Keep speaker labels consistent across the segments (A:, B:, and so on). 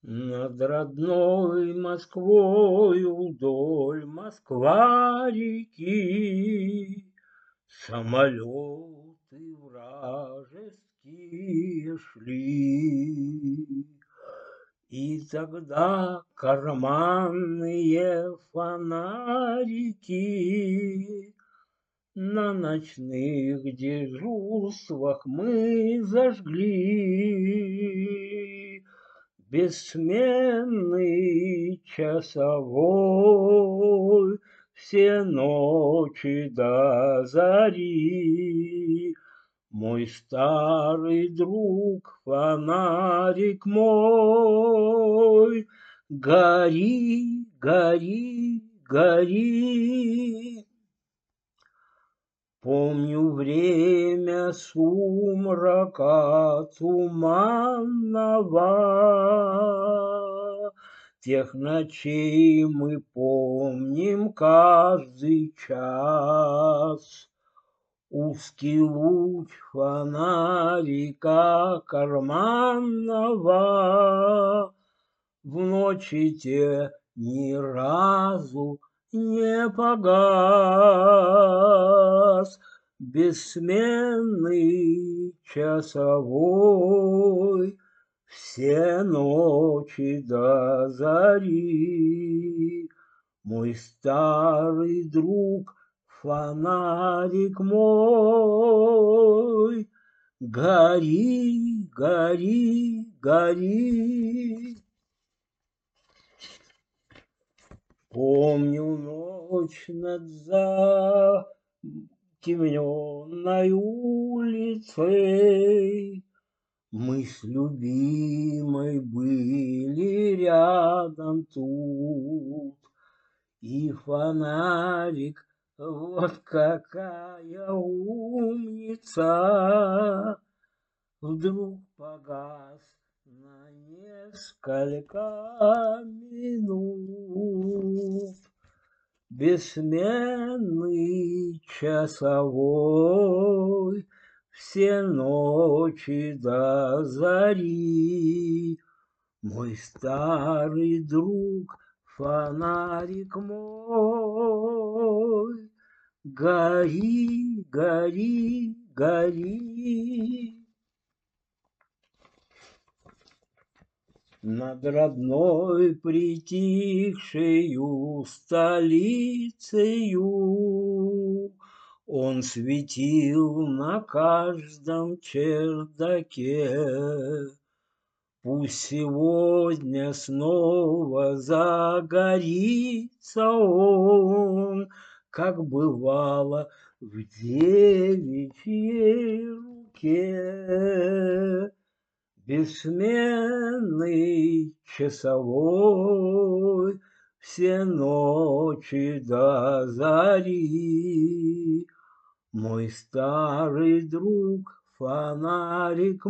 A: Над родной Москвою вдоль Москва-реки самолеты вражеские шли. И тогда карманные фонарики на ночных дежурствах мы зажгли. Бессменный часовой все ночи до зари. Мой старый друг, фонарик мой, гори, гори, гори. Помню время сумрака туманного, тех ночей мы помним каждый час. Узкий луч фонарика карманного в ночи те ни разу не погас. Бессменный часовой все ночи до зари. Мой старый друг, фонарик мой, гори, гори, гори. Помню ночь над затемненной улицей, мы с любимой были рядом тут, и фонарик, вот какая умница, вдруг погас на несколько минут. Бессменный часовой все ночи до зари. Мой старый друг, фонарик мой, гори, гори, гори. Над родной притихшею столицею он светил на каждом чердаке. Пусть сегодня снова загорится он, как бывало в девичьей руке. Бессменный часовой все ночи до зари. Мой старый друг, фонарик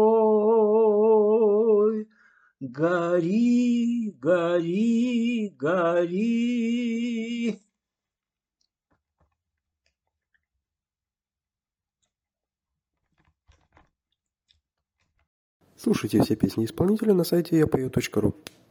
A: мой, гори, гори, гори.
B: Слушайте все песни исполнителя на сайте yapою.ru.